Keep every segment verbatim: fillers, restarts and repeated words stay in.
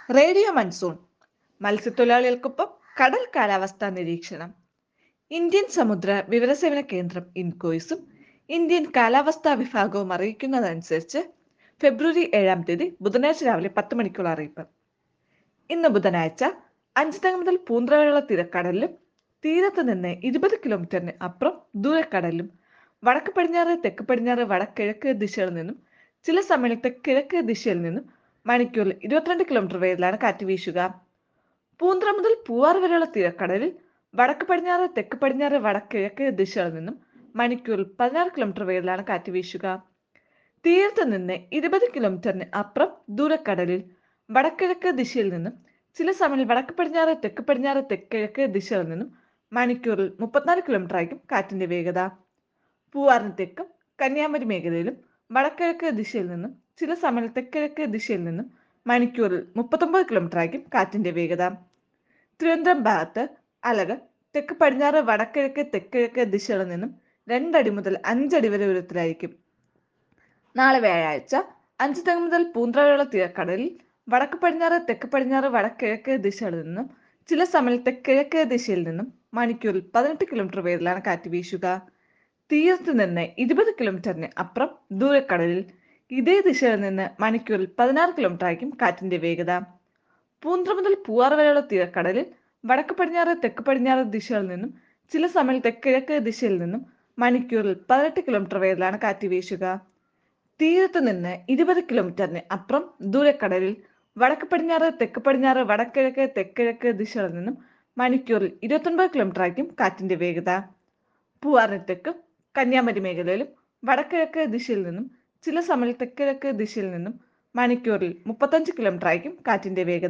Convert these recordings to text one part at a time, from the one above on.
Radio monsoon മത്സ്യത്തൊഴിലാളികൾക്കൊപ്പം കടൽ കാലാവസ്ഥാ നിരീക്ഷണം. ഇന്ത്യൻ സമുദ്ര വിവരസേവന കേന്ദ്രം ഇൻകോയ്സും ഇന്ത്യൻ കാലാവസ്ഥാ വിഭാഗവും അറിയിക്കുന്നതനുസരിച്ച് ഫെബ്രുവരി ഏഴാം തീയതി ബുധനാഴ്ച രാവിലെ പത്ത് മണിക്കുള്ള അറിയിപ്പ്. ഇന്ന് ബുധനാഴ്ച അഞ്ചുതെങ്ങ് മുതൽ പൂന്ത്ര വരെയുള്ള തിരക്കടലിലും തീരത്ത് നിന്ന് ഇരുപത് കിലോമീറ്ററിന് അപ്പുറം ദൂരക്കടലിലും വടക്ക് പടിഞ്ഞാറ് തെക്ക് പടിഞ്ഞാറ് വടക്കിഴക്ക് ദിശയിൽ നിന്നും ചില സമയത്ത് കിഴക്ക് ദിശയിൽ നിന്നും മണിക്കൂറിൽ ഇരുപത്തിരണ്ട് കിലോമീറ്റർ വേഗത്തിലാണ് കാറ്റ് വീശുക. പൂന്ത്ര മുതൽ പൂവാർ വരെയുള്ള തീരക്കടലിൽ വടക്ക് പടിഞ്ഞാറ് തെക്ക് പടിഞ്ഞാറ് വടക്കിഴക്ക് ദിശയിൽ നിന്നും മണിക്കൂറിൽ പതിനാറ് കിലോമീറ്റർ വേഗത്തിലാണ് കാറ്റ് വീശുക. തീരത്ത് നിന്ന് ഇരുപത് കിലോമീറ്ററിന് അപ്പുറം ദൂരക്കടലിൽ വടക്കിഴക്ക് ദിശയിൽ നിന്നും ചില സമയം വടക്ക് പടിഞ്ഞാറ് തെക്ക് പടിഞ്ഞാറ് തെക്കിഴക്ക് ദിശയിൽ നിന്നും മണിക്കൂറിൽ മുപ്പത്തിനാല് കിലോമീറ്റർ ആയിരിക്കും കാറ്റിന്റെ വേഗത. പൂവാറിന് തെക്കും കന്യാകുമാരി മേഖലയിലും വടക്കിഴക്ക് ദിശയിൽ നിന്നും ചില സമയം തെക്കിഴക്ക് ദിശയിൽ നിന്നും മണിക്കൂറിൽ മുപ്പത്തൊമ്പത് കിലോമീറ്റർ ആയിരിക്കും കാറ്റിന്റെ വേഗത. തിരുവനന്തപുരം ഭാഗത്ത് അലകൾ തെക്ക് പടിഞ്ഞാറ് വടക്കിഴക്ക് തെക്കിഴക്ക് ദിശകളിൽ നിന്നും രണ്ടടി മുതൽ അഞ്ചടി വരെ ഉയരത്തിലായിരിക്കും. നാളെ വ്യാഴാഴ്ച അഞ്ച് തെങ്ങ് മുതൽ പൂന്ത്ര വരെയുള്ള തീരക്കടലിൽ വടക്ക് പടിഞ്ഞാറ് തെക്ക് പടിഞ്ഞാറ് വടക്കിഴക്ക് ദിശകളിൽ നിന്നും ചില സമയത്ത് കിഴക്ക് ദിശയിൽ നിന്നും മണിക്കൂറിൽ പതിനെട്ട് കിലോമീറ്റർ വേഗത്തിലാണ് കാറ്റ് വീശുക. തീരത്ത് നിന്ന് ഇരുപത് കിലോമീറ്ററിന് അപ്പുറം ദൂരക്കടലിൽ ഇതേ ദിശയിൽ നിന്ന് മണിക്കൂറിൽ പതിനാറ് കിലോമീറ്റർ ആയിരിക്കും കാറ്റിന്റെ വേഗത. പൂന്ത്ര മുതൽ പൂവാർ വരെയുള്ള തീരക്കടലിൽ വടക്ക് പടിഞ്ഞാറ് തെക്ക് പടിഞ്ഞാറ് ദിശകളിൽ നിന്നും ചില സമയത്ത് കിഴക്ക് ദിശയിൽ നിന്നും മണിക്കൂറിൽ പതിനെട്ട് കിലോമീറ്റർ വേഗത്തിലാണ് കാറ്റ് വീശുക. തീരത്ത് നിന്ന് ഇരുപത് കിലോമീറ്ററിന് അപ്പുറം ദൂരക്കടലിൽ വടക്ക് പടിഞ്ഞാറ് തെക്ക് പടിഞ്ഞാറ് വടക്കിഴക്ക് തെക്കിഴക്ക് ദിശകളിൽ നിന്നും മണിക്കൂറിൽ ഇരുപത്തൊൻപത് കിലോമീറ്റർ ആയിരിക്കും കാറ്റിന്റെ വേഗത. പൂവാറിന് തെക്കും കന്യാകുമാരി മേഖലയിലും വടക്കിഴക്ക് ദിശയിൽ നിന്നും ചില സമയം തെക്കിഴക്ക് ദിശയിൽ നിന്നും മണിക്കൂറിൽ മുപ്പത്തഞ്ച് കിലോമീറ്റർ ആയിരിക്കും കാറ്റിന്റെ വേഗത.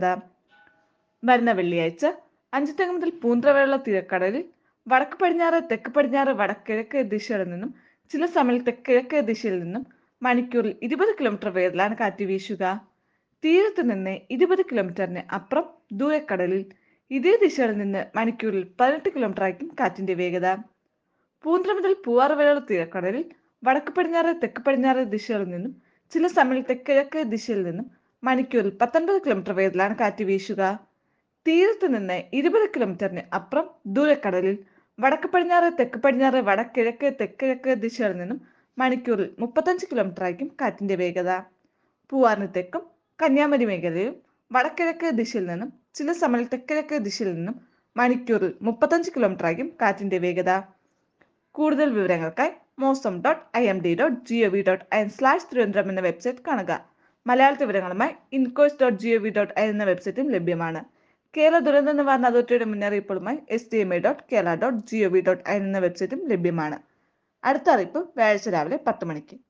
വരുന്ന വെള്ളിയാഴ്ച അഞ്ച് തെങ്ങ് മുതൽ പൂന്ത്ര വരെയുള്ള തീരക്കടലിൽ വടക്ക് പടിഞ്ഞാറ് തെക്ക് പടിഞ്ഞാറ് വടക്കിഴക്ക് ദിശകളിൽ നിന്നും ചില സമയം തെക്കിഴക്ക് ദിശയിൽ നിന്നും മണിക്കൂറിൽ ഇരുപത് കിലോമീറ്റർ വേഗത്തിലാണ് കാറ്റ് വീശുക. തീരത്ത് നിന്ന് ഇരുപത് കിലോമീറ്ററിന് അപ്പുറം ദൂരക്കടലിൽ ഇതേ ദിശയിൽ നിന്ന് മണിക്കൂറിൽ പതിനെട്ട് കിലോമീറ്റർ ആയിരിക്കും കാറ്റിന്റെ വേഗത. പൂന്ത്ര മുതൽ പൂവാർ വരെയുള്ള തീരക്കടലിൽ വടക്ക് പടിഞ്ഞാറ് തെക്ക് പടിഞ്ഞാറ് ദിശകളിൽ നിന്നും ചില സമയം തെക്കിഴക്ക് ദിശയിൽ നിന്നും മണിക്കൂറിൽ പത്തൊൻപത് കിലോമീറ്റർ വേഗത്തിലാണ് കാറ്റ് വീശുക. തീരത്ത് നിന്ന് ഇരുപത് കിലോമീറ്ററിന് അപ്പുറം ദൂരക്കടലിൽ വടക്ക് പടിഞ്ഞാറ് തെക്ക് പടിഞ്ഞാറ് വടക്കിഴക്ക് തെക്കിഴക്ക് ദിശകളിൽ നിന്നും മണിക്കൂറിൽ മുപ്പത്തഞ്ച് കിലോമീറ്റർ ആയിരിക്കും കാറ്റിന്റെ വേഗത. പൂവാറിന് തെക്കും കന്യാകുമാരി മേഖലയിലും വടക്കിഴക്ക് ദിശയിൽ നിന്നും ചില സമയം തെക്കിഴക്ക് ദിശയിൽ നിന്നും മണിക്കൂറിൽ മുപ്പത്തഞ്ച് കിലോമീറ്റർ ആയിരിക്കും കാറ്റിന്റെ വേഗത. കൂടുതൽ വിവരങ്ങൾക്കായി Mausam dot I M D dot G O V dot I N slash Thiruvananthapuram എന്ന വെബ്സൈറ്റ് കാണുക. മലയാള വിവരങ്ങളുമായി INCOIS dot G O V dot I N എന്ന വെബ്സൈറ്റും ലഭ്യമാണ്. കേരള ദുരന്ത നിവാരണ അതോറിറ്റിയുടെ മുന്നറിയിപ്പുകളുമായി S D M A dot Kerala dot G O V dot I N എന്ന വെബ്സൈറ്റും ലഭ്യമാണ്. അടുത്ത അറിയിപ്പ് വ്യാഴാഴ്ച രാവിലെ പത്ത് മണിക്ക്.